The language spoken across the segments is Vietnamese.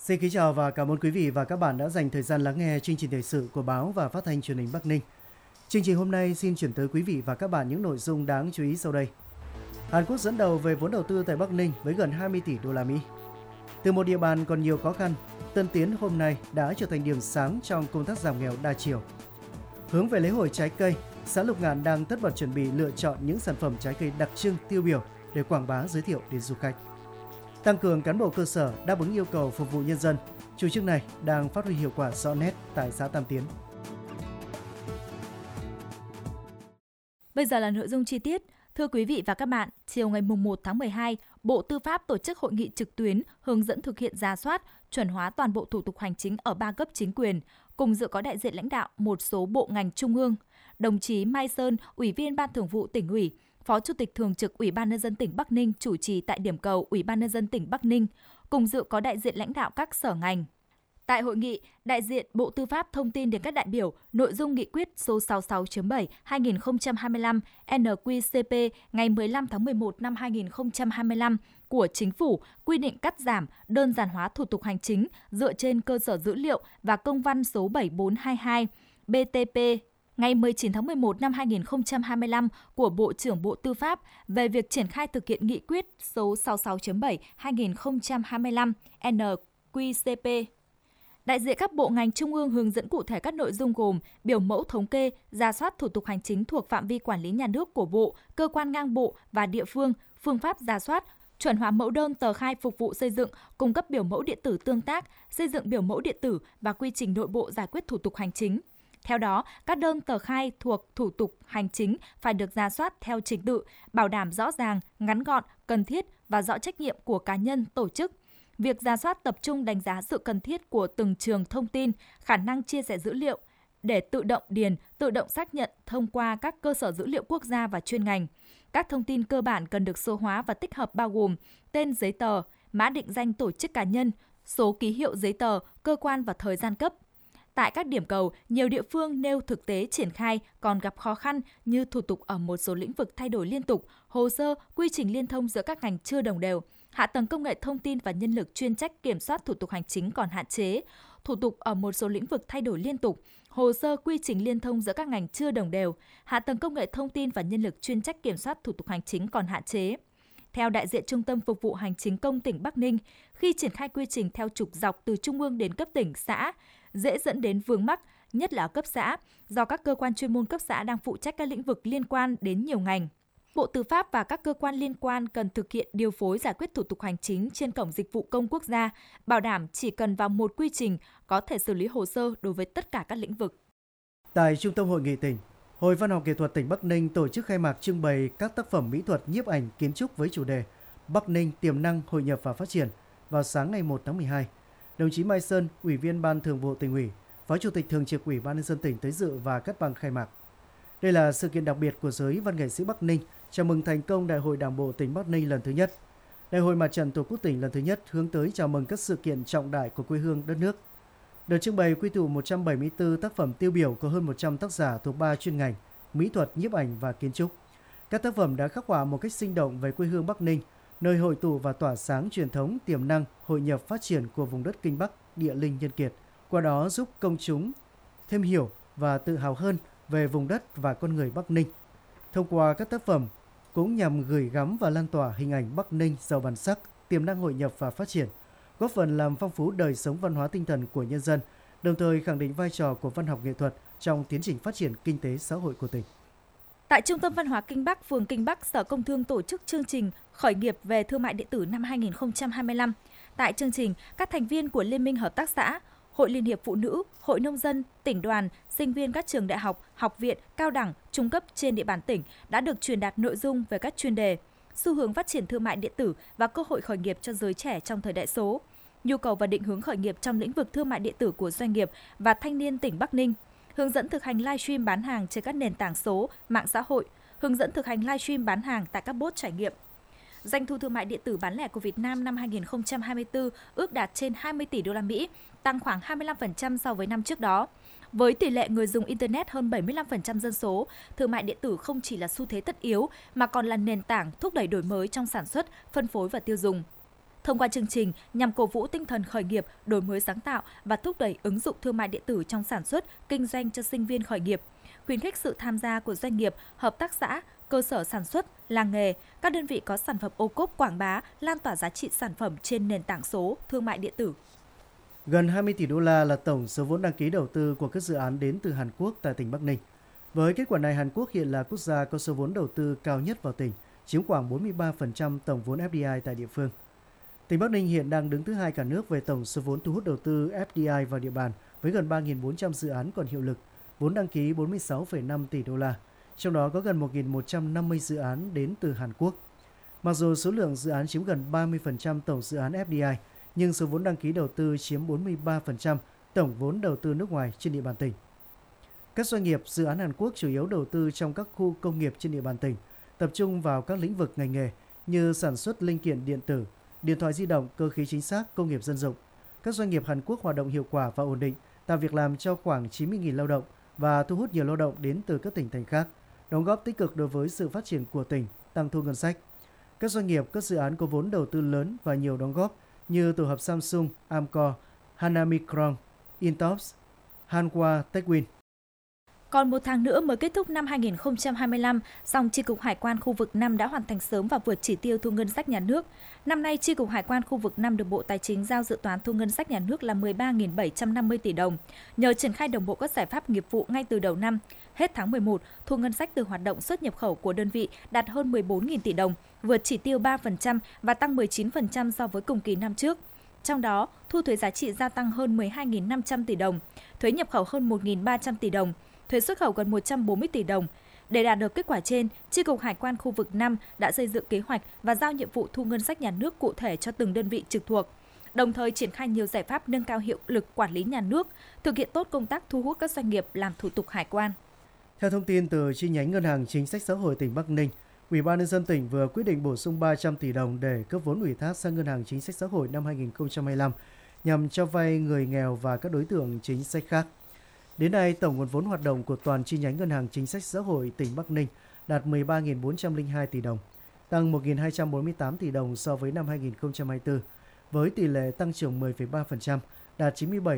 Xin kính chào và cảm ơn quý vị và các bạn đã dành thời gian lắng nghe chương trình thời sự của báo và phát thanh truyền hình Bắc Ninh. Chương trình hôm nay xin chuyển tới quý vị và các bạn những nội dung đáng chú ý sau đây. Hàn Quốc dẫn đầu về vốn đầu tư tại Bắc Ninh với gần 20 tỷ đô la Mỹ. Từ một địa bàn còn nhiều khó khăn, Tân Tiến hôm nay đã trở thành điểm sáng trong công tác giảm nghèo đa chiều. Hướng về lễ hội trái cây, xã Lục Ngạn đang tất bật chuẩn bị lựa chọn những sản phẩm trái cây đặc trưng tiêu biểu để quảng bá giới thiệu đến du khách. Tăng cường cán bộ cơ sở đáp ứng yêu cầu phục vụ nhân dân, chủ trương này đang phát huy hiệu quả rõ nét tại xã Tam Tiến. Bây giờ là nội dung chi tiết. Thưa quý vị và các bạn, chiều ngày 1 tháng 12, Bộ Tư pháp tổ chức hội nghị trực tuyến hướng dẫn thực hiện rà soát, chuẩn hóa toàn bộ thủ tục hành chính ở 3 cấp chính quyền, cùng dự có đại diện lãnh đạo một số bộ ngành trung ương. Đồng chí Mai Sơn, Ủy viên Ban Thường vụ Tỉnh ủy, Phó Chủ tịch Thường trực Ủy ban Nhân dân tỉnh Bắc Ninh chủ trì tại điểm cầu Ủy ban Nhân dân tỉnh Bắc Ninh, cùng dự có đại diện lãnh đạo các sở ngành. Tại hội nghị, đại diện Bộ Tư pháp thông tin đến các đại biểu nội dung nghị quyết số 66.7/2025 NQ-CP ngày 15 tháng 11 năm 2025 của Chính phủ quy định cắt giảm, đơn giản hóa thủ tục hành chính dựa trên cơ sở dữ liệu và công văn số 7422 BTP ngày 19 tháng 11 năm 2025 của Bộ trưởng Bộ Tư pháp về việc triển khai thực hiện nghị quyết số 66.7/2025 NQ-CP. Đại diện các bộ ngành trung ương hướng dẫn cụ thể các nội dung gồm biểu mẫu thống kê, rà soát thủ tục hành chính thuộc phạm vi quản lý nhà nước của bộ, cơ quan ngang bộ và địa phương, phương pháp rà soát, chuẩn hóa mẫu đơn tờ khai phục vụ xây dựng, cung cấp biểu mẫu điện tử tương tác, xây dựng biểu mẫu điện tử và quy trình nội bộ giải quyết thủ tục hành chính. Theo đó, các đơn tờ khai thuộc thủ tục hành chính phải được rà soát theo trình tự, bảo đảm rõ ràng, ngắn gọn, cần thiết và rõ trách nhiệm của cá nhân, tổ chức. Việc rà soát tập trung đánh giá sự cần thiết của từng trường thông tin, khả năng chia sẻ dữ liệu để tự động điền, tự động xác nhận thông qua các cơ sở dữ liệu quốc gia và chuyên ngành. Các thông tin cơ bản cần được số hóa và tích hợp bao gồm tên giấy tờ, mã định danh tổ chức cá nhân, số ký hiệu giấy tờ, cơ quan và thời gian cấp. Tại các điểm cầu, nhiều địa phương nêu thực tế triển khai còn gặp khó khăn như thủ tục ở một số lĩnh vực thay đổi liên tục, hồ sơ, quy trình liên thông giữa các ngành chưa đồng đều, hạ tầng công nghệ thông tin và nhân lực chuyên trách kiểm soát thủ tục hành chính còn hạn chế, thủ tục ở một số lĩnh vực thay đổi liên tục, hồ sơ quy trình liên thông giữa các ngành chưa đồng đều, hạ tầng công nghệ thông tin và nhân lực chuyên trách kiểm soát thủ tục hành chính còn hạn chế. Theo đại diện Trung tâm Phục vụ Hành chính công tỉnh Bắc Ninh, khi triển khai quy trình theo trục dọc từ trung ương đến cấp tỉnh, xã, dễ dẫn đến vướng mắc, nhất là ở cấp xã, do các cơ quan chuyên môn cấp xã đang phụ trách các lĩnh vực liên quan đến nhiều ngành. Bộ Tư pháp và các cơ quan liên quan cần thực hiện điều phối giải quyết thủ tục hành chính trên Cổng Dịch vụ Công Quốc gia, bảo đảm chỉ cần vào một quy trình có thể xử lý hồ sơ đối với tất cả các lĩnh vực. Tại Trung tâm Hội nghị tỉnh, Hội Văn học Nghệ thuật tỉnh Bắc Ninh tổ chức khai mạc trưng bày các tác phẩm mỹ thuật nhiếp ảnh kiến trúc với chủ đề Bắc Ninh tiềm năng hội nhập và phát triển vào sáng ngày 1 tháng 12. Đồng chí Mai Sơn, Ủy viên Ban Thường vụ Tỉnh ủy, Phó Chủ tịch Thường trực Ủy ban Nhân dân tỉnh tới dự và cắt băng khai mạc. Đây là sự kiện đặc biệt của giới văn nghệ sĩ Bắc Ninh chào mừng thành công Đại hội Đảng bộ tỉnh Bắc Ninh lần thứ nhất. Đại hội Mặt trận Tổ quốc tỉnh lần thứ nhất hướng tới chào mừng các sự kiện trọng đại của quê hương đất nước. Đợt trưng bày quy tụ 174 tác phẩm tiêu biểu của hơn 100 tác giả thuộc 3 chuyên ngành: mỹ thuật, nhiếp ảnh và kiến trúc. Các tác phẩm đã khắc họa một cách sinh động về quê hương Bắc Ninh, nơi hội tụ và tỏa sáng truyền thống, tiềm năng, hội nhập phát triển của vùng đất Kinh Bắc, địa linh nhân kiệt. Qua đó giúp công chúng thêm hiểu và tự hào hơn về vùng đất và con người Bắc Ninh. Thông qua các tác phẩm cũng nhằm gửi gắm và lan tỏa hình ảnh Bắc Ninh giàu bản sắc, tiềm năng hội nhập và phát triển, góp phần làm phong phú đời sống văn hóa tinh thần của nhân dân, đồng thời khẳng định vai trò của văn học nghệ thuật trong tiến trình phát triển kinh tế xã hội của tỉnh. Tại Trung tâm Văn hóa Kinh Bắc, phường Kinh Bắc, Sở Công Thương tổ chức chương trình khởi nghiệp về thương mại điện tử năm 2025. Tại chương trình, các thành viên của Liên minh Hợp tác xã, Hội Liên hiệp Phụ nữ, Hội Nông dân, tỉnh đoàn, sinh viên các trường đại học, học viện, cao đẳng, trung cấp trên địa bàn tỉnh đã được truyền đạt nội dung về các chuyên đề xu hướng phát triển thương mại điện tử và cơ hội khởi nghiệp cho giới trẻ trong thời đại số, nhu cầu và định hướng khởi nghiệp trong lĩnh vực thương mại điện tử của doanh nghiệp và thanh niên tỉnh Bắc Ninh, hướng dẫn thực hành livestream bán hàng trên các nền tảng số, mạng xã hội, hướng dẫn thực hành livestream bán hàng tại các bốt trải nghiệm. Doanh thu thương mại điện tử bán lẻ của Việt Nam năm 2024 ước đạt trên 20 tỷ đô la Mỹ, tăng khoảng 25% so với năm trước đó. Với tỷ lệ người dùng Internet hơn 75% dân số, thương mại điện tử không chỉ là xu thế tất yếu mà còn là nền tảng thúc đẩy đổi mới trong sản xuất, phân phối và tiêu dùng. thông qua chương trình nhằm cổ vũ tinh thần khởi nghiệp, đổi mới sáng tạo và thúc đẩy ứng dụng thương mại điện tử trong sản xuất, kinh doanh cho sinh viên khởi nghiệp, khuyến khích sự tham gia của doanh nghiệp, hợp tác xã, cơ sở sản xuất, làng nghề, các đơn vị có sản phẩm ô cốp quảng bá, lan tỏa giá trị sản phẩm trên nền tảng số, thương mại điện tử. Gần 20 tỷ đô la là tổng số vốn đăng ký đầu tư của các dự án đến từ Hàn Quốc tại tỉnh Bắc Ninh. Với kết quả này, Hàn Quốc hiện là quốc gia có số vốn đầu tư cao nhất vào tỉnh, chiếm khoảng 43% tổng vốn FDI tại địa phương. Tỉnh Bắc Ninh hiện đang đứng thứ 2 cả nước về tổng số vốn thu hút đầu tư FDI vào địa bàn với gần 3.400 dự án còn hiệu lực, vốn đăng ký 46,5 tỷ đô la, trong đó có gần 1.150 dự án đến từ Hàn Quốc. Mặc dù số lượng dự án chiếm gần 30% tổng dự án FDI, nhưng số vốn đăng ký đầu tư chiếm 43% tổng vốn đầu tư nước ngoài trên địa bàn tỉnh. Các doanh nghiệp, dự án Hàn Quốc chủ yếu đầu tư trong các khu công nghiệp trên địa bàn tỉnh, tập trung vào các lĩnh vực ngành nghề như sản xuất linh kiện điện tử, điện thoại di động, cơ khí chính xác, công nghiệp dân dụng. Các doanh nghiệp Hàn Quốc hoạt động hiệu quả và ổn định, tạo việc làm cho khoảng 90.000 lao động và thu hút nhiều lao động đến từ các tỉnh thành khác, đóng góp tích cực đối với sự phát triển của tỉnh, tăng thu ngân sách. Các doanh nghiệp, các dự án có vốn đầu tư lớn và nhiều đóng góp như tổ hợp Samsung, Amcor, Hanamicron, Intops, Hanwha Techwin. Còn một tháng nữa mới kết thúc năm 2025, song Chi cục Hải quan khu vực 5 đã hoàn thành sớm và vượt chỉ tiêu thu ngân sách nhà nước. Năm nay, Chi cục Hải quan khu vực 5 được Bộ Tài chính giao dự toán thu ngân sách nhà nước là 13.750 tỷ đồng. Nhờ triển khai đồng bộ các giải pháp nghiệp vụ ngay từ đầu năm, hết tháng 11, thu ngân sách từ hoạt động xuất nhập khẩu của đơn vị đạt hơn 14.000 tỷ đồng, vượt chỉ tiêu 3% và tăng 19% so với cùng kỳ năm trước. Trong đó, thu thuế giá trị gia tăng hơn 12.500 tỷ đồng, thuế nhập khẩu hơn 1.300 tỷ đồng, thuế xuất khẩu gần 140 tỷ đồng. Để đạt được kết quả trên, Chi cục Hải quan khu vực 5 đã xây dựng kế hoạch và giao nhiệm vụ thu ngân sách nhà nước cụ thể cho từng đơn vị trực thuộc, đồng thời triển khai nhiều giải pháp nâng cao hiệu lực quản lý nhà nước, thực hiện tốt công tác thu hút các doanh nghiệp làm thủ tục hải quan. Theo thông tin từ chi nhánh Ngân hàng Chính sách Xã hội tỉnh Bắc Ninh, Ủy ban nhân dân tỉnh vừa quyết định bổ sung 300 tỷ đồng để cấp vốn ủy thác sang Ngân hàng Chính sách Xã hội năm 2025 nhằm cho vay người nghèo và các đối tượng chính sách khác. Đến nay, tổng nguồn vốn hoạt động của toàn chi nhánh Ngân hàng Chính sách Xã hội tỉnh Bắc Ninh đạt 13.402 tỷ đồng, tăng 1.248 tỷ đồng so với năm 2024, với tỷ lệ tăng trưởng 10,3%, đạt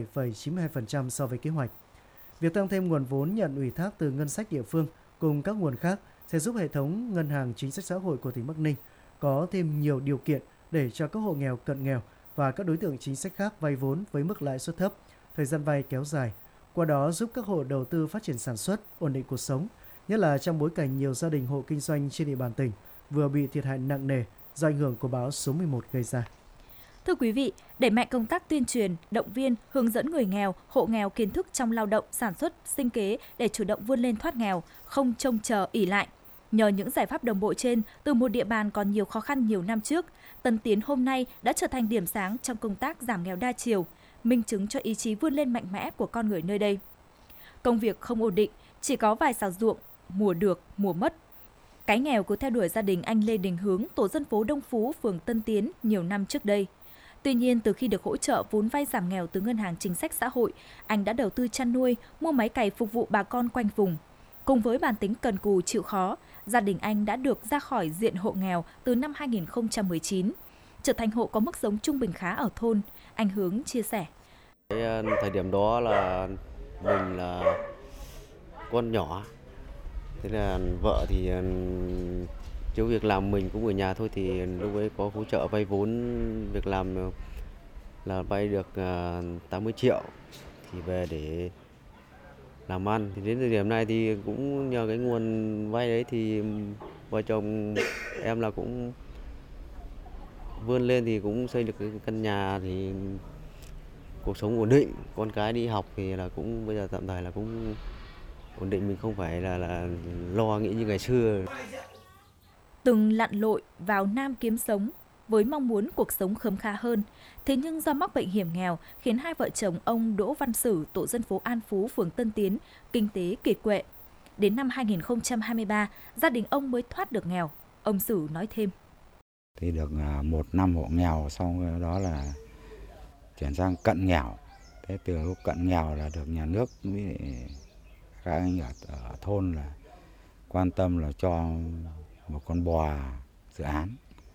97,92% so với kế hoạch. Việc tăng thêm nguồn vốn nhận ủy thác từ ngân sách địa phương cùng các nguồn khác sẽ giúp hệ thống Ngân hàng Chính sách Xã hội của tỉnh Bắc Ninh có thêm nhiều điều kiện để cho các hộ nghèo, cận nghèo và các đối tượng chính sách khác vay vốn với mức lãi suất thấp, thời gian vay kéo dài, qua đó giúp các hộ đầu tư phát triển sản xuất, ổn định cuộc sống, nhất là trong bối cảnh nhiều gia đình hộ kinh doanh trên địa bàn tỉnh vừa bị thiệt hại nặng nề do ảnh hưởng của bão số 11 gây ra. Thưa quý vị, đẩy mạnh công tác tuyên truyền, động viên, hướng dẫn người nghèo, hộ nghèo kiến thức trong lao động, sản xuất, sinh kế để chủ động vươn lên thoát nghèo, không trông chờ ỷ lại. Nhờ những giải pháp đồng bộ trên, từ một địa bàn còn nhiều khó khăn nhiều năm trước, Tân Tiến hôm nay đã trở thành điểm sáng trong công tác giảm nghèo đa chiều, minh chứng cho ý chí vươn lên mạnh mẽ của con người nơi đây. Công việc không ổn định, chỉ có vài xào ruộng, mùa được, mùa mất. Cái nghèo cứ theo đuổi gia đình anh Lê Đình Hướng, tổ dân phố Đông Phú, phường Tân Tiến nhiều năm trước đây. Tuy nhiên, từ khi được hỗ trợ vốn vay giảm nghèo từ Ngân hàng Chính sách Xã hội, anh đã đầu tư chăn nuôi, mua máy cày phục vụ bà con quanh vùng. Cùng với bản tính cần cù chịu khó, gia đình anh đã được ra khỏi diện hộ nghèo từ năm 2019, trở thành hộ có mức sống trung bình khá ở thôn. Anh Hướng chia sẻ. Thời điểm đó là mình là con nhỏ, thế là vợ thì thiếu việc làm, mình cũng ở nhà thôi, thì lúc ấy có hỗ trợ vay vốn việc làm là vay được 80 triệu thì về để làm ăn. Thì đến thời điểm này thì cũng nhờ cái nguồn vay đấy thì vợ chồng em là cũng vươn lên thì cũng xây được cái căn nhà, thì cuộc sống ổn định, con cái đi học thì là cũng bây giờ tạm thời là cũng ổn định, mình không phải là lo nghĩ như ngày xưa. Từng lặn lội vào Nam kiếm sống với mong muốn cuộc sống khấm khá hơn. Thế nhưng do mắc bệnh hiểm nghèo khiến hai vợ chồng ông Đỗ Văn Sử, tổ dân phố An Phú, phường Tân Tiến, kinh tế kiệt quệ. Đến năm 2023, gia đình ông mới thoát được nghèo. Ông Sử nói thêm. Thì được 1 năm hộ nghèo, xong đó là chuyển sang cận nghèo. Thế từ lúc cận nghèo là được nhà nước với các anh ở thôn là quan tâm là cho một con bò dự án.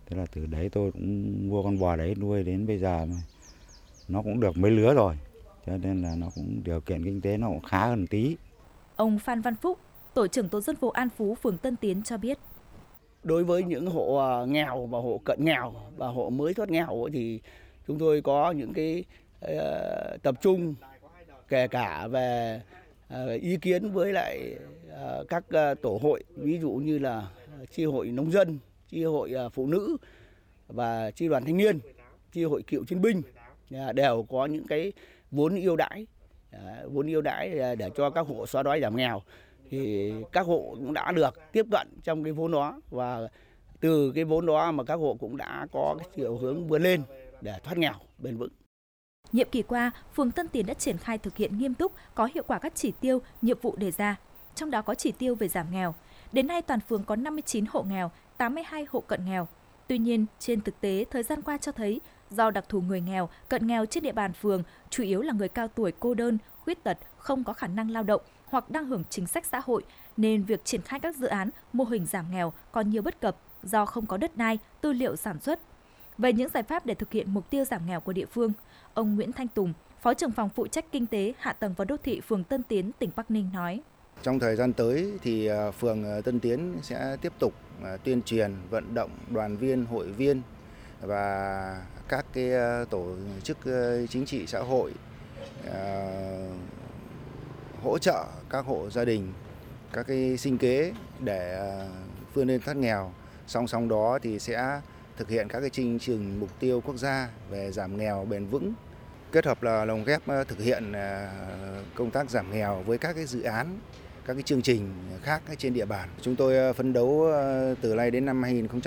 Thế là từ đấy tôi cũng mua con bò đấy nuôi đến bây giờ nó cũng được mấy lứa rồi. Cho nên là nó cũng điều kiện kinh tế nó cũng khá hơn tí. Ông Phan Văn Phúc, tổ trưởng tổ dân phố An Phú, phường Tân Tiến cho biết. Đối với những hộ nghèo và hộ cận nghèo và hộ mới thoát nghèo thì chúng tôi có những cái tập trung kể cả về ý kiến với lại các tổ hội, ví dụ như là chi hội nông dân, chi hội phụ nữ và chi đoàn thanh niên, chi hội cựu chiến binh đều có những cái vốn ưu đãi để cho các hộ xóa đói giảm nghèo. Thì các hộ cũng đã được tiếp cận trong cái vốn đó, và từ cái vốn đó mà các hộ cũng đã có cái chiều hướng vươn lên để thoát nghèo bền vững. Nhiệm kỳ qua, phường Tân Tiến đã triển khai thực hiện nghiêm túc, có hiệu quả các chỉ tiêu, nhiệm vụ đề ra, trong đó có chỉ tiêu về giảm nghèo. Đến nay toàn phường có 59 hộ nghèo, 82 hộ cận nghèo. Tuy nhiên, trên thực tế thời gian qua cho thấy do đặc thù người nghèo, cận nghèo trên địa bàn phường chủ yếu là người cao tuổi cô đơn, khuyết tật, không có khả năng lao động hoặc đang hưởng chính sách xã hội, nên việc triển khai các dự án, mô hình giảm nghèo còn nhiều bất cập do không có đất đai, tư liệu sản xuất. Về những giải pháp để thực hiện mục tiêu giảm nghèo của địa phương, ông Nguyễn Thanh Tùng, Phó trưởng phòng phụ trách Kinh tế, Hạ tầng và Đô thị phường Tân Tiến, tỉnh Bắc Ninh nói. Trong thời gian tới thì phường Tân Tiến sẽ tiếp tục tuyên truyền, vận động đoàn viên, hội viên và các cái tổ chức chính trị xã hội hỗ trợ các hộ gia đình, các cái sinh kế để vươn lên thoát nghèo. Song song đó thì sẽ thực hiện các cái chương trình mục tiêu quốc gia về giảm nghèo bền vững, kết hợp là lồng ghép thực hiện công tác giảm nghèo với các cái dự án, các cái chương trình khác trên địa bàn. Chúng tôi phấn đấu từ nay đến năm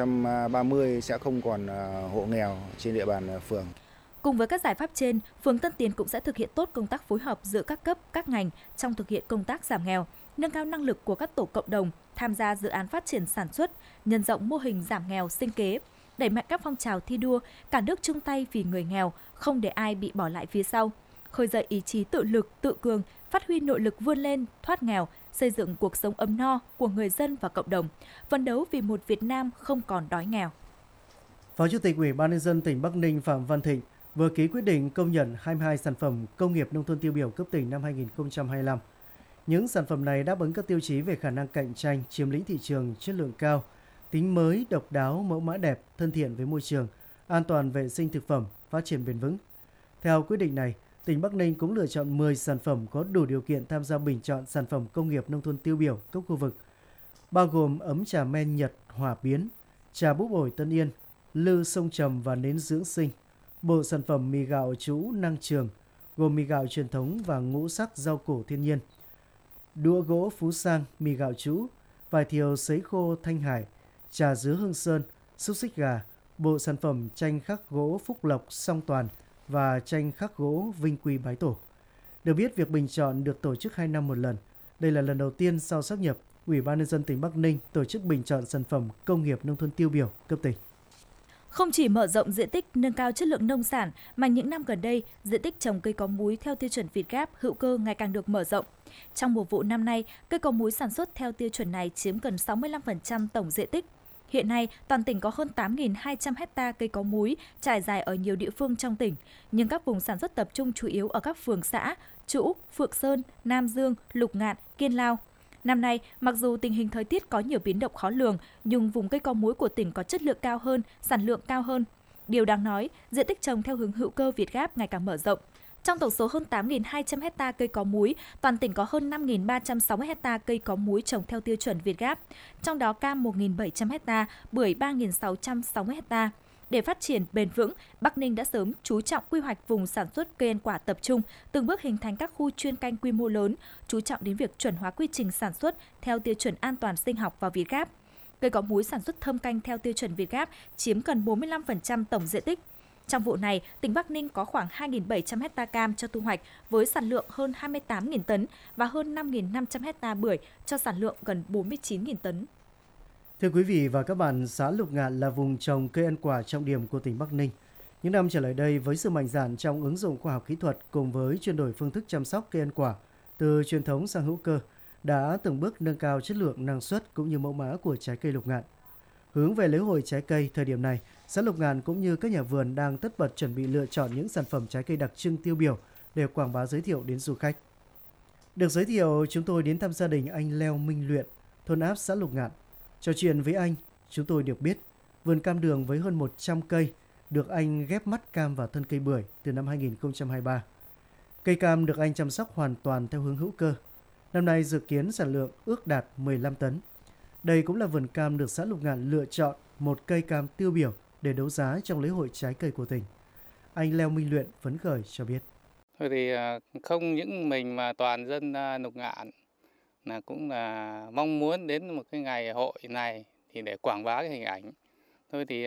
2030 sẽ không còn hộ nghèo trên địa bàn phường. Cùng với các giải pháp trên, phường Tân Tiến cũng sẽ thực hiện tốt công tác phối hợp giữa các cấp, các ngành trong thực hiện công tác giảm nghèo, nâng cao năng lực của các tổ cộng đồng tham gia dự án phát triển sản xuất, nhân rộng mô hình giảm nghèo sinh kế, đẩy mạnh các phong trào thi đua, cả nước chung tay vì người nghèo, không để ai bị bỏ lại phía sau, khơi dậy ý chí tự lực, tự cường, phát huy nội lực vươn lên, thoát nghèo, xây dựng cuộc sống ấm no của người dân và cộng đồng, phấn đấu vì một Việt Nam không còn đói nghèo. Phó Chủ tịch Ủy ban Nhân dân tỉnh Bắc Ninh Phạm Văn Thịnh vừa ký quyết định công nhận 22 sản phẩm công nghiệp nông thôn tiêu biểu cấp tỉnh năm 2025. Những sản phẩm này đáp ứng các tiêu chí về khả năng cạnh tranh, chiếm lĩnh thị trường, chất lượng cao, tính mới, độc đáo, mẫu mã đẹp, thân thiện với môi trường, an toàn vệ sinh thực phẩm, phát triển bền vững. Theo quyết định này, tỉnh Bắc Ninh cũng lựa chọn 10 sản phẩm có đủ điều kiện tham gia bình chọn sản phẩm công nghiệp nông thôn tiêu biểu cấp khu vực, bao gồm ấm trà men Nhật Hỏa Biến, trà búp ổi Tân Yên, lư sông Trầm và nến dưỡng sinh, bộ sản phẩm mì gạo Trũ Năng Trường, gồm mì gạo truyền thống và ngũ sắc rau củ thiên nhiên, đũa gỗ Phú Sang, mì gạo Trũ, vải thiều sấy khô Thanh Hải, trà dứa Hương Sơn, xúc xích gà, bộ sản phẩm tranh khắc gỗ Phúc Lộc Song Toàn và tranh khắc gỗ Vinh Quy Bái Tổ. Được biết, việc bình chọn được tổ chức 2 năm một lần. Đây là lần đầu tiên sau sáp nhập, Ủy ban Nhân dân tỉnh Bắc Ninh tổ chức bình chọn sản phẩm công nghiệp nông thôn tiêu biểu cấp tỉnh. Không chỉ mở rộng diện tích, nâng cao chất lượng nông sản, mà những năm gần đây, diện tích trồng cây có múi theo tiêu chuẩn Việt Gap hữu cơ ngày càng được mở rộng. Trong mùa vụ năm nay, cây có múi sản xuất theo tiêu chuẩn này chiếm gần 65% tổng diện tích. Hiện nay, toàn tỉnh có hơn 8.200 ha cây có múi trải dài ở nhiều địa phương trong tỉnh, nhưng các vùng sản xuất tập trung chủ yếu ở các phường xã Trũ, Phượng Sơn, Nam Dương, Lục Ngạn, Kiên Lao. Năm nay, mặc dù tình hình thời tiết có nhiều biến động khó lường, nhưng vùng cây có múi của tỉnh có chất lượng cao hơn, sản lượng cao hơn. Điều đáng nói, diện tích trồng theo hướng hữu cơ Việt Gap ngày càng mở rộng. Trong tổng số hơn 8.200 ha cây có múi, toàn tỉnh có hơn 5.360 ha cây có múi trồng theo tiêu chuẩn Việt Gap, trong đó cam 1.700 ha, bưởi 3.660 ha. Để phát triển bền vững, Bắc Ninh đã sớm chú trọng quy hoạch vùng sản xuất cây ăn quả tập trung, từng bước hình thành các khu chuyên canh quy mô lớn, chú trọng đến việc chuẩn hóa quy trình sản xuất theo tiêu chuẩn an toàn sinh học và Việt Gap. Cây có múi sản xuất thâm canh theo tiêu chuẩn Việt Gap chiếm gần 45% tổng diện tích. Trong vụ này, tỉnh Bắc Ninh có khoảng 2.700 ha cam cho thu hoạch với sản lượng hơn 28.000 tấn và hơn 5.500 ha bưởi cho sản lượng gần 49.000 tấn. Thưa quý vị và các bạn, xã Lục Ngạn là vùng trồng cây ăn quả trọng điểm của tỉnh Bắc Ninh. Những năm trở lại đây, với sự mạnh dạn trong ứng dụng khoa học kỹ thuật cùng với chuyển đổi phương thức chăm sóc cây ăn quả từ truyền thống sang hữu cơ, đã từng bước nâng cao chất lượng, năng suất cũng như mẫu mã của trái cây Lục Ngạn. Hướng về lễ hội trái cây thời điểm này, xã Lục Ngạn cũng như các nhà vườn đang tất bật chuẩn bị lựa chọn những sản phẩm trái cây đặc trưng tiêu biểu để quảng bá giới thiệu đến du khách. Được giới thiệu, chúng tôi đến thăm gia đình anh Leo Minh Luyện, thôn Áp, xã Lục Ngạn. Trò chuyện với anh, chúng tôi được biết vườn cam đường với hơn 100 cây được anh ghép mắt cam vào thân cây bưởi từ năm 2023. Cây cam được anh chăm sóc hoàn toàn theo hướng hữu cơ. Năm nay dự kiến sản lượng ước đạt 15 tấn. Đây cũng là vườn cam được xã Lục Ngạn lựa chọn một cây cam tiêu biểu để đấu giá trong lễ hội trái cây của tỉnh. Anh Leo Minh Luyện phấn khởi cho biết. Thôi thì không những mình mà toàn dân Lục Ngạn là cũng là mong muốn đến một cái ngày hội này thì để quảng bá cái hình ảnh. Thôi thì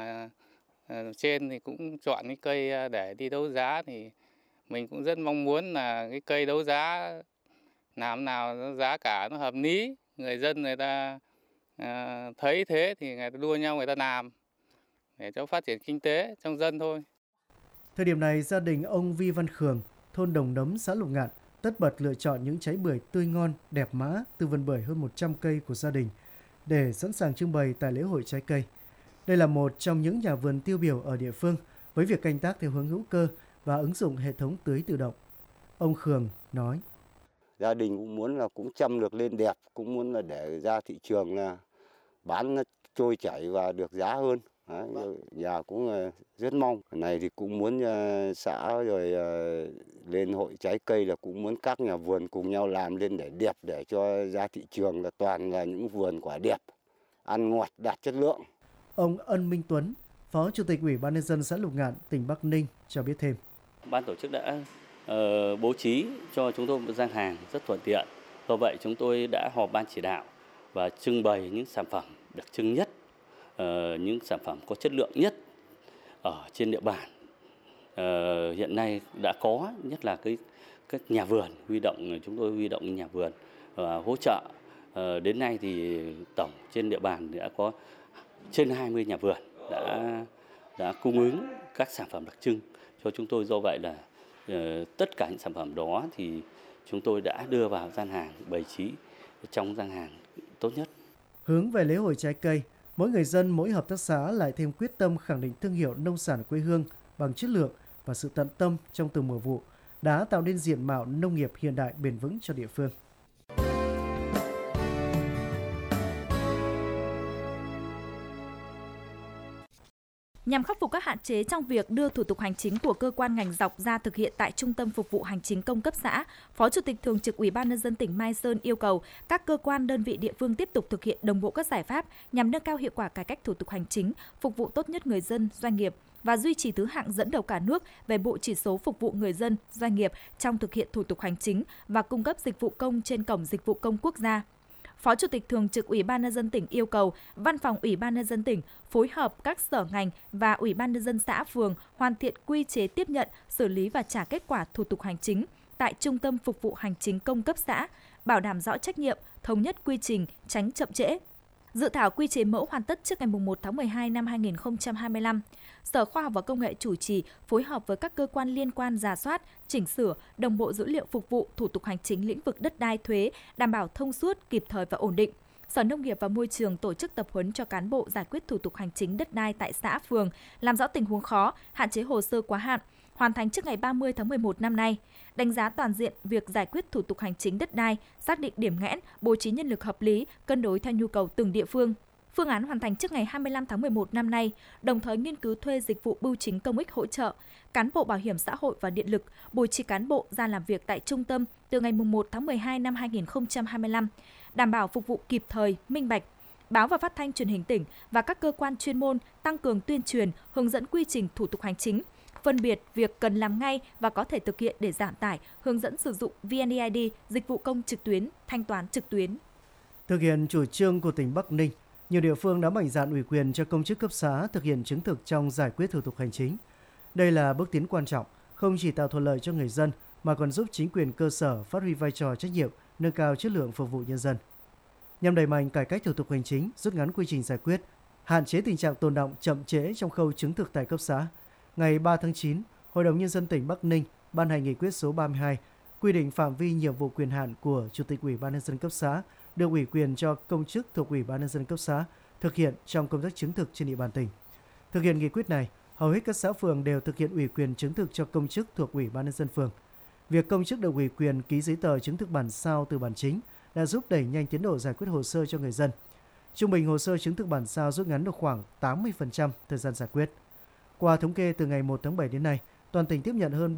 trên thì cũng chọn cái cây để đi đấu giá, thì mình cũng rất mong muốn là cái cây đấu giá làm nào giá cả nó hợp lý, người dân người ta thấy thế thì người ta đua nhau người ta làm để cho phát triển kinh tế trong dân thôi. Thời điểm này, gia đình ông Vi Văn Khường, thôn Đồng Nấm, xã Lục Ngạn tất bật lựa chọn những trái bưởi tươi ngon, đẹp mã từ vườn bưởi hơn 100 cây của gia đình để sẵn sàng trưng bày tại lễ hội trái cây. Đây là một trong những nhà vườn tiêu biểu ở địa phương với việc canh tác theo hướng hữu cơ và ứng dụng hệ thống tưới tự động. Ông Khường nói: Gia đình cũng muốn là cũng chăm được lên đẹp, cũng muốn là để ra thị trường là bán nó trôi chảy và được giá hơn. Đấy, nhà cũng rất mong. Này thì cũng muốn xã rồi lên hội trái cây là cũng muốn các nhà vườn cùng nhau làm lên để đẹp, để cho ra thị trường là toàn là những vườn quả đẹp, ăn ngọt, đạt chất lượng. Ông Ân Minh Tuấn, Phó Chủ tịch Ủy ban nhân dân xã Lục Ngạn, tỉnh Bắc Ninh cho biết thêm. Ban tổ chức đã bố trí cho chúng tôi một gian hàng rất thuận tiện. Do vậy chúng tôi đã họp ban chỉ đạo và trưng bày những sản phẩm đặc trưng nhất, những sản phẩm có chất lượng nhất ở trên địa bàn. Hiện nay đã có, nhất là các nhà vườn chúng tôi huy động nhà vườn hỗ trợ. Đến nay thì tổng trên địa bàn đã có trên 20 nhà vườn đã cung ứng các sản phẩm đặc trưng cho chúng tôi. Do vậy là tất cả những sản phẩm đó thì chúng tôi đã đưa vào gian hàng, bày trí trong gian hàng tốt nhất. Hướng về lễ hội trái cây, mỗi người dân, mỗi hợp tác xã lại thêm quyết tâm khẳng định thương hiệu nông sản quê hương bằng chất lượng và sự tận tâm trong từng mùa vụ đã tạo nên diện mạo nông nghiệp hiện đại bền vững cho địa phương. Nhằm khắc phục các hạn chế trong việc đưa thủ tục hành chính của cơ quan ngành dọc ra thực hiện tại Trung tâm Phục vụ Hành chính công cấp xã, Phó Chủ tịch Thường trực Ủy ban nhân dân tỉnh Mai Sơn yêu cầu các cơ quan đơn vị địa phương tiếp tục thực hiện đồng bộ các giải pháp nhằm nâng cao hiệu quả cải cách thủ tục hành chính, phục vụ tốt nhất người dân, doanh nghiệp và duy trì thứ hạng dẫn đầu cả nước về bộ chỉ số phục vụ người dân, doanh nghiệp trong thực hiện thủ tục hành chính và cung cấp dịch vụ công trên Cổng Dịch vụ Công Quốc gia. Phó Chủ tịch Thường trực Ủy ban nhân dân tỉnh yêu cầu Văn phòng Ủy ban nhân dân tỉnh phối hợp các sở ngành và Ủy ban nhân dân xã phường hoàn thiện quy chế tiếp nhận, xử lý và trả kết quả thủ tục hành chính tại Trung tâm Phục vụ Hành chính công cấp xã, bảo đảm rõ trách nhiệm, thống nhất quy trình, tránh chậm trễ. Dự thảo quy chế mẫu hoàn tất trước ngày 1 tháng 12 năm 2025. Sở Khoa học và Công nghệ chủ trì phối hợp với các cơ quan liên quan rà soát, chỉnh sửa, đồng bộ dữ liệu phục vụ thủ tục hành chính lĩnh vực đất đai, thuế, đảm bảo thông suốt, kịp thời và ổn định. Sở Nông nghiệp và Môi trường tổ chức tập huấn cho cán bộ giải quyết thủ tục hành chính đất đai tại xã, phường, làm rõ tình huống khó, hạn chế hồ sơ quá hạn, hoàn thành trước ngày 30 tháng 11 năm nay. Đánh giá toàn diện việc giải quyết thủ tục hành chính đất đai, xác định điểm nghẽn, bố trí nhân lực hợp lý, cân đối theo nhu cầu từng địa phương. Phương án hoàn thành trước ngày 25 tháng 11 năm nay, đồng thời nghiên cứu thuê dịch vụ bưu chính công ích hỗ trợ, cán bộ bảo hiểm xã hội và điện lực, bố trí cán bộ ra làm việc tại trung tâm từ ngày 1 tháng 12 năm 2025, đảm bảo phục vụ kịp thời, minh bạch. Báo và Phát thanh Truyền hình tỉnh và các cơ quan chuyên môn tăng cường tuyên truyền, hướng dẫn quy trình thủ tục hành chính, phân biệt việc cần làm ngay và có thể thực hiện để giảm tải, hướng dẫn sử dụng VNeID, dịch vụ công trực tuyến, thanh toán trực tuyến. Thực hiện chủ trương của tỉnh Bắc Ninh, nhiều địa phương đã mạnh dạn ủy quyền cho công chức cấp xã thực hiện chứng thực trong giải quyết thủ tục hành chính. Đây là bước tiến quan trọng, không chỉ tạo thuận lợi cho người dân mà còn giúp chính quyền cơ sở phát huy vai trò trách nhiệm, nâng cao chất lượng phục vụ nhân dân. Nhằm đẩy mạnh cải cách thủ tục hành chính, rút ngắn quy trình giải quyết, hạn chế tình trạng tồn đọng chậm trễ trong khâu chứng thực tại cấp xã, ngày 3 tháng 9, Hội đồng Nhân dân tỉnh Bắc Ninh ban hành nghị quyết số 32 quy định phạm vi nhiệm vụ quyền hạn của Chủ tịch Ủy ban nhân dân cấp xã được ủy quyền cho công chức thuộc Ủy ban nhân dân cấp xã thực hiện trong công tác chứng thực trên địa bàn tỉnh. Thực hiện nghị quyết này, hầu hết các xã phường đều thực hiện ủy quyền chứng thực cho công chức thuộc Ủy ban nhân dân phường. Việc công chức được ủy quyền ký giấy tờ chứng thực bản sao từ bản chính đã giúp đẩy nhanh tiến độ giải quyết hồ sơ cho người dân. Trung bình hồ sơ chứng thực bản sao rút ngắn được khoảng 80% thời gian giải quyết. Qua thống kê từ ngày 1 tháng 7 đến nay, toàn tỉnh tiếp nhận hơn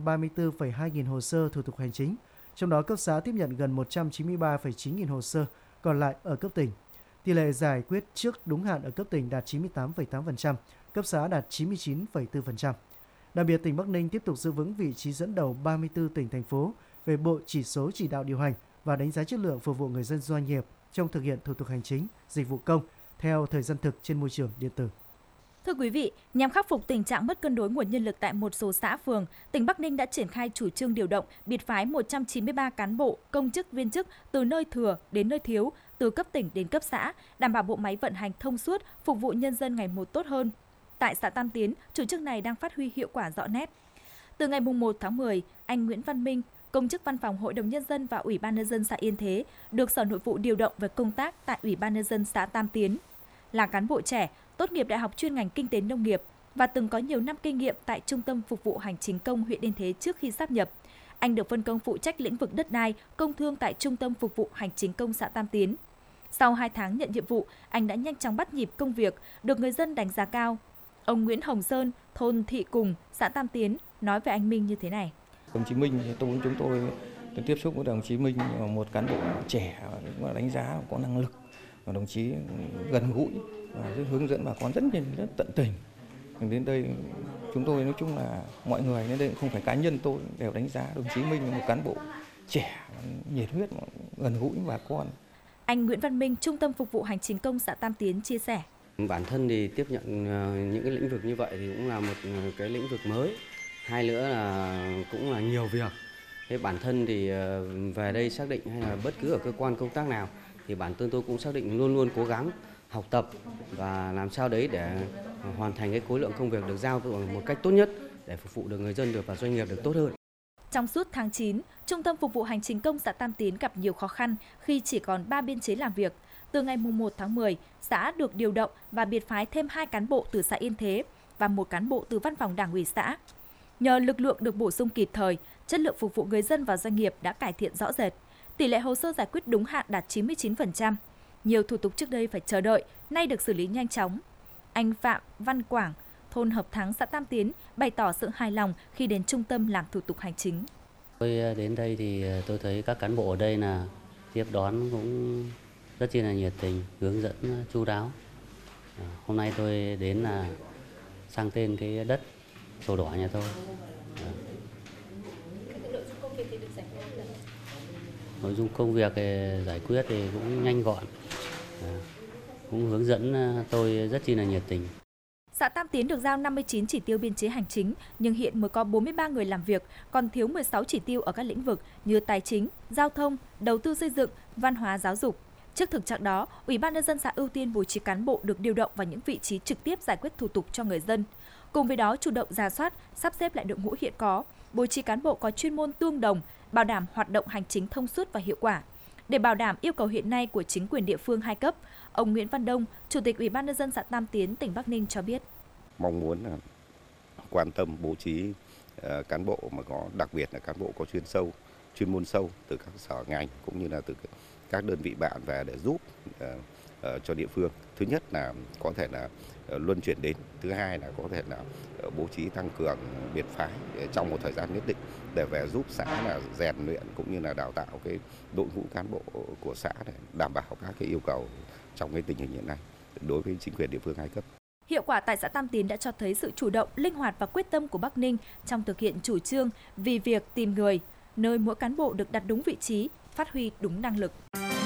334,2 nghìn hồ sơ thủ tục hành chính, trong đó cấp xã tiếp nhận gần 193,9 nghìn hồ sơ, còn lại ở cấp tỉnh. Tỷ lệ giải quyết trước đúng hạn ở cấp tỉnh đạt 98,8%, cấp xã đạt 99,4%. Đặc biệt, tỉnh Bắc Ninh tiếp tục giữ vững vị trí dẫn đầu 34 tỉnh, thành phố về bộ chỉ số chỉ đạo điều hành và đánh giá chất lượng phục vụ người dân doanh nghiệp trong thực hiện thủ tục hành chính, dịch vụ công theo thời gian thực trên môi trường điện tử. Thưa quý vị, nhằm khắc phục tình trạng mất cân đối nguồn nhân lực tại một số xã phường, tỉnh Bắc Ninh đã triển khai chủ trương điều động, biệt phái 193 cán bộ, công chức, viên chức từ nơi thừa đến nơi thiếu, từ cấp tỉnh đến cấp xã, đảm bảo bộ máy vận hành thông suốt, phục vụ nhân dân ngày một tốt hơn. Tại xã Tam Tiến, chủ trương này đang phát huy hiệu quả rõ nét. Từ ngày 1 tháng 10, anh Nguyễn Văn Minh, công chức văn phòng Hội đồng Nhân dân và Ủy ban Nhân dân xã Yên Thế, được Sở Nội vụ điều động về công tác tại Ủy ban Nhân dân xã Tam Tiến. Là cán bộ trẻ, tốt nghiệp Đại học chuyên ngành Kinh tế Nông nghiệp và từng có nhiều năm kinh nghiệm tại Trung tâm Phục vụ Hành chính công huyện Yên Thế trước khi sáp nhập. Anh được phân công phụ trách lĩnh vực đất đai, công thương tại Trung tâm Phục vụ Hành chính công xã Tam Tiến. Sau 2 tháng nhận nhiệm vụ, anh đã nhanh chóng bắt nhịp công việc, được người dân đánh giá cao. Ông Nguyễn Hồng Sơn, thôn Thị Cùng, xã Tam Tiến, nói về anh Minh như thế này. Đồng chí Minh, chúng tôi tiếp xúc với đồng chí Minh, một cán bộ trẻ và đánh giá có năng lực, và đồng chí gần gũi và hướng dẫn bà con rất tận tình. Đến đây chúng tôi nói chung là mọi người đến đây không phải cá nhân tôi đều đánh giá đồng chí Minh là một cán bộ trẻ, nhiệt huyết, gần gũi bà con. Anh Nguyễn Văn Minh, Trung tâm Phục vụ Hành chính công xã Tam Tiến chia sẻ. Bản thân thì tiếp nhận những cái lĩnh vực như vậy thì cũng là một cái lĩnh vực mới. Hai nữa là cũng là nhiều việc. Thế bản thân thì về đây xác định hay là bất cứ ở cơ quan công tác nào thì bản thân tôi cũng xác định luôn luôn cố gắng học tập và làm sao đấy để hoàn thành cái khối lượng công việc được giao một cách tốt nhất để phục vụ được người dân được và doanh nghiệp được tốt hơn. Trong suốt tháng 9, Trung tâm Phục vụ Hành chính công xã Tam Tiến gặp nhiều khó khăn khi chỉ còn 3 biên chế làm việc. Từ ngày 1 tháng 10, xã được điều động và biệt phái thêm 2 cán bộ từ xã Yên Thế và 1 cán bộ từ văn phòng Đảng ủy xã. Nhờ lực lượng được bổ sung kịp thời, chất lượng phục vụ người dân và doanh nghiệp đã cải thiện rõ rệt. Tỷ lệ hồ sơ giải quyết đúng hạn đạt 99%. Nhiều thủ tục trước đây phải chờ đợi, nay được xử lý nhanh chóng. Anh Phạm Văn Quảng, thôn Hợp Thắng, xã Tam Tiến, bày tỏ sự hài lòng khi đến trung tâm làm thủ tục hành chính. Tôi đến đây thì tôi thấy các cán bộ ở đây là tiếp đón cũng rất chi là nhiệt tình, hướng dẫn chu đáo. Hôm nay tôi đến là sang tên cái đất sổ đỏ nhà tôi. Nội dung công việc giải quyết thì cũng nhanh gọn, cũng hướng dẫn tôi rất chi là nhiệt tình. Xã Tam Tiến được giao 59 chỉ tiêu biên chế hành chính, nhưng hiện mới có 43 người làm việc, còn thiếu 16 chỉ tiêu ở các lĩnh vực như tài chính, giao thông, đầu tư xây dựng, văn hóa, giáo dục. Trước thực trạng đó, Ủy ban Nhân dân xã ưu tiên bố trí cán bộ được điều động vào những vị trí trực tiếp giải quyết thủ tục cho người dân. Cùng với đó, chủ động rà soát, sắp xếp lại đội ngũ hiện có, bố trí cán bộ có chuyên môn tương đồng, bảo đảm hoạt động hành chính thông suốt và hiệu quả. Để bảo đảm yêu cầu hiện nay của chính quyền địa phương 2 cấp, ông Nguyễn Văn Đông, Chủ tịch Ủy ban Nhân dân xã Tam Tiến, tỉnh Bắc Ninh cho biết. Mong muốn là quan tâm bố trí cán bộ mà có, đặc biệt là cán bộ có chuyên môn sâu từ các sở ngành cũng như là từ các đơn vị bạn về để giúp cho địa phương. Thứ nhất là có thể là luân chuyển đến, thứ hai là có thể là bố trí tăng cường biệt phái trong một thời gian nhất định để về giúp xã là rèn luyện cũng như là đào tạo cái đội ngũ cán bộ của xã để đảm bảo các cái yêu cầu trong cái tình hình hiện nay đối với chính quyền địa phương 2 cấp. Hiệu quả tại xã Tam Tiến đã cho thấy sự chủ động, linh hoạt và quyết tâm của Bắc Ninh trong thực hiện chủ trương vì việc tìm người, nơi mỗi cán bộ được đặt đúng vị trí, phát huy đúng năng lực.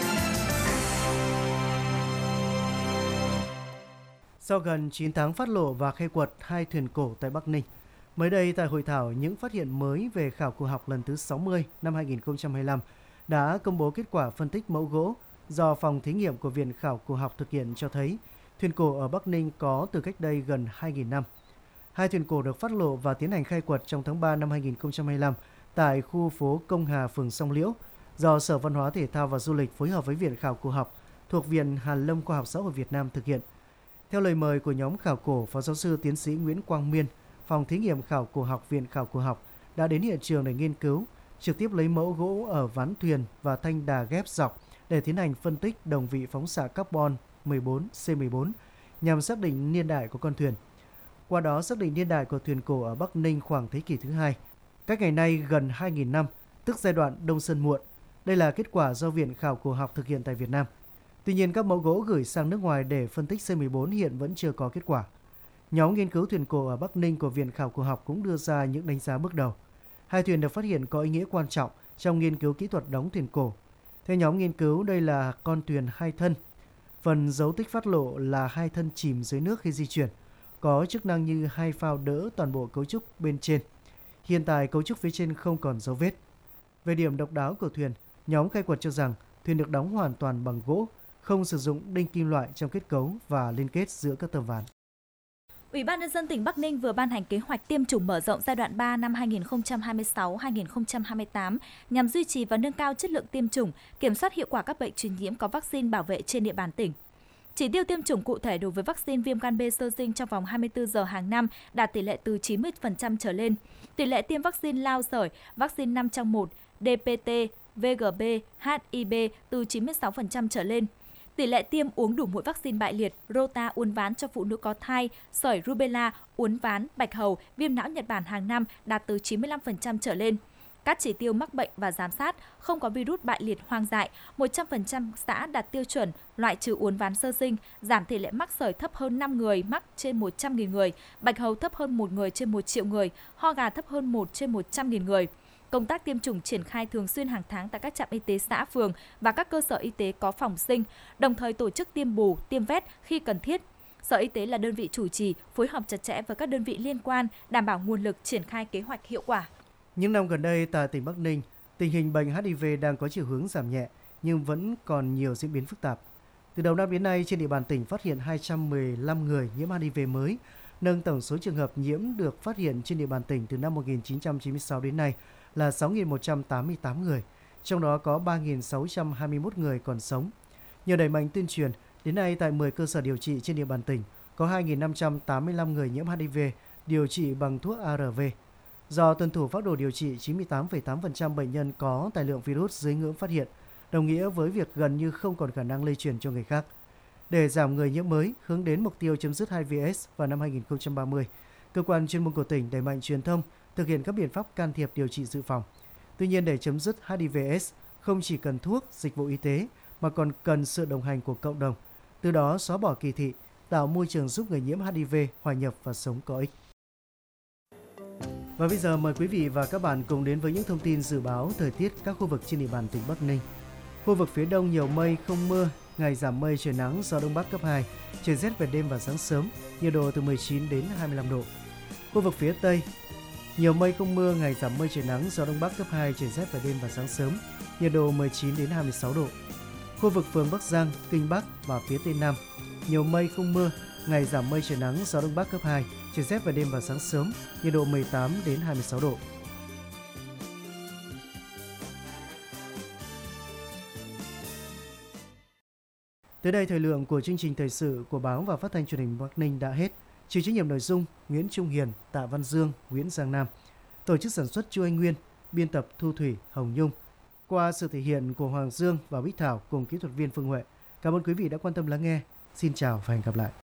Sau gần 9 tháng phát lộ và khai quật 2 thuyền cổ tại Bắc Ninh, mới đây tại hội thảo những phát hiện mới về khảo cổ học lần thứ 60 năm 2025 đã công bố kết quả phân tích mẫu gỗ do phòng thí nghiệm của Viện Khảo cổ học thực hiện cho thấy thuyền cổ ở Bắc Ninh có từ cách đây gần 2.000 năm. 2 thuyền cổ được phát lộ và tiến hành khai quật trong tháng 3 năm 2025 tại khu phố Công Hà, phường Song Liễu do Sở Văn hóa Thể thao và Du lịch phối hợp với Viện Khảo cổ học thuộc Viện Hàn Lâm Khoa học Xã hội Việt Nam thực hiện. Theo lời mời của nhóm khảo cổ, Phó giáo sư tiến sĩ Nguyễn Quang Miên, Phòng Thí nghiệm Khảo cổ học Viện Khảo cổ học đã đến hiện trường để nghiên cứu, trực tiếp lấy mẫu gỗ ở ván thuyền và thanh đà ghép dọc để tiến hành phân tích đồng vị phóng xạ carbon 14C14 nhằm xác định niên đại của con thuyền. Qua đó xác định niên đại của thuyền cổ ở Bắc Ninh khoảng thế kỷ thứ 2, cách ngày nay gần 2.000 năm, tức giai đoạn Đông Sơn muộn. Đây là kết quả do Viện Khảo cổ học thực hiện tại Việt Nam. Tuy nhiên, các mẫu gỗ gửi sang nước ngoài để phân tích C14 hiện vẫn chưa có kết quả. Nhóm nghiên cứu thuyền cổ ở Bắc Ninh của Viện Khảo cổ học cũng đưa ra những đánh giá bước đầu. Hai thuyền được phát hiện có ý nghĩa quan trọng trong nghiên cứu kỹ thuật đóng thuyền cổ. Theo nhóm nghiên cứu, đây là con thuyền hai thân. Phần dấu tích phát lộ là hai thân chìm dưới nước khi di chuyển, có chức năng như hai phao đỡ toàn bộ cấu trúc bên trên. Hiện tại, cấu trúc phía trên không còn dấu vết. Về điểm độc đáo của thuyền, nhóm khai quật cho rằng thuyền được đóng hoàn toàn bằng gỗ, không sử dụng đinh kim loại trong kết cấu và liên kết giữa các tấm ván. Ủy ban nhân dân tỉnh Bắc Ninh vừa ban hành kế hoạch tiêm chủng mở rộng giai đoạn 3 năm 2026-2028 nhằm duy trì và nâng cao chất lượng tiêm chủng, kiểm soát hiệu quả các bệnh truyền nhiễm có vaccine bảo vệ trên địa bàn tỉnh. Chỉ tiêu tiêm chủng cụ thể đối với vaccine viêm gan B sơ sinh trong vòng 24 giờ hàng năm đạt tỷ lệ từ 90% trở lên. Tỷ lệ tiêm vaccine lao sởi, vaccine 5 trong 1, DPT, VGB, HIB từ 96% trở lên. Tỷ lệ tiêm uống đủ mũi vaccine bại liệt, rota uốn ván cho phụ nữ có thai, sởi rubella, uốn ván, bạch hầu, viêm não Nhật Bản hàng năm đạt từ 95% trở lên. Các chỉ tiêu mắc bệnh và giám sát, không có virus bại liệt hoang dại, 100% xã đạt tiêu chuẩn, loại trừ uốn ván sơ sinh, giảm tỷ lệ mắc sởi thấp hơn 5 người mắc trên 100.000 người, bạch hầu thấp hơn 1 người trên 1 triệu người, ho gà thấp hơn 1 trên 100.000 người. Công tác tiêm chủng triển khai thường xuyên hàng tháng tại các trạm y tế xã, phường và các cơ sở y tế có phòng sinh, đồng thời tổ chức tiêm bù, tiêm vét khi cần thiết. Sở Y tế là đơn vị chủ trì, phối hợp chặt chẽ với các đơn vị liên quan, đảm bảo nguồn lực triển khai kế hoạch hiệu quả. Những năm gần đây tại tỉnh Bắc Ninh, tình hình bệnh HIV đang có chiều hướng giảm nhẹ nhưng vẫn còn nhiều diễn biến phức tạp. Từ đầu năm đến nay, trên địa bàn tỉnh phát hiện 215 người nhiễm HIV mới, nâng tổng số trường hợp nhiễm được phát hiện trên địa bàn tỉnh từ năm 1996 đến nay là 6.188 người, trong đó có 3.621 người còn sống. Nhờ đẩy mạnh tuyên truyền, đến nay tại 10 cơ sở điều trị trên địa bàn tỉnh có 2.585 người nhiễm HIV điều trị bằng thuốc ARV. Do tuân thủ phác đồ điều trị, 98,8% bệnh nhân có tải lượng virus dưới ngưỡng phát hiện, đồng nghĩa với việc gần như không còn khả năng lây truyền cho người khác. Để giảm người nhiễm mới, hướng đến mục tiêu chấm dứt HIV/AIDS vào năm 2030, cơ quan chuyên môn của tỉnh đẩy mạnh truyền thông, thực hiện các biện pháp can thiệp điều trị dự phòng. Tuy nhiên, để chấm dứt HIV/AIDS không chỉ cần thuốc, dịch vụ y tế mà còn cần sự đồng hành của cộng đồng, từ đó xóa bỏ kỳ thị, tạo môi trường giúp người nhiễm HIV hòa nhập và sống có ích. Và bây giờ mời quý vị và các bạn cùng đến với những thông tin dự báo thời tiết các khu vực trên địa bàn tỉnh Bắc Ninh. Khu vực phía Đông nhiều mây, không mưa, ngày giảm mây, trời nắng, gió Đông Bắc cấp 2, trời rét về đêm và sáng sớm, nhiệt độ từ 19 đến 25 độ. Khu vực phía Tây nhiều mây, không mưa, ngày giảm mây, trời nắng, gió Đông Bắc cấp 2, trời rét về đêm và sáng sớm, nhiệt độ 19 đến 26 độ. Khu vực phường Bắc Giang, Kinh Bắc và phía Tây Nam nhiều mây, không mưa, ngày giảm mây, trời nắng, gió Đông Bắc cấp 2, trời rét về đêm và sáng sớm, nhiệt độ 18 đến 26 độ. Tới đây thời lượng của chương trình thời sự của báo và phát thanh truyền hình Bắc Ninh đã hết. Chịu trách nhiệm nội dung Nguyễn Trung Hiền, Tạ Văn Dương, Nguyễn Giang Nam. Tổ chức sản xuất Chu Anh Nguyên, biên tập Thu Thủy, Hồng Nhung. Qua sự thể hiện của Hoàng Dương và Bích Thảo cùng kỹ thuật viên Phương Huệ. Cảm ơn quý vị đã quan tâm lắng nghe. Xin chào và hẹn gặp lại.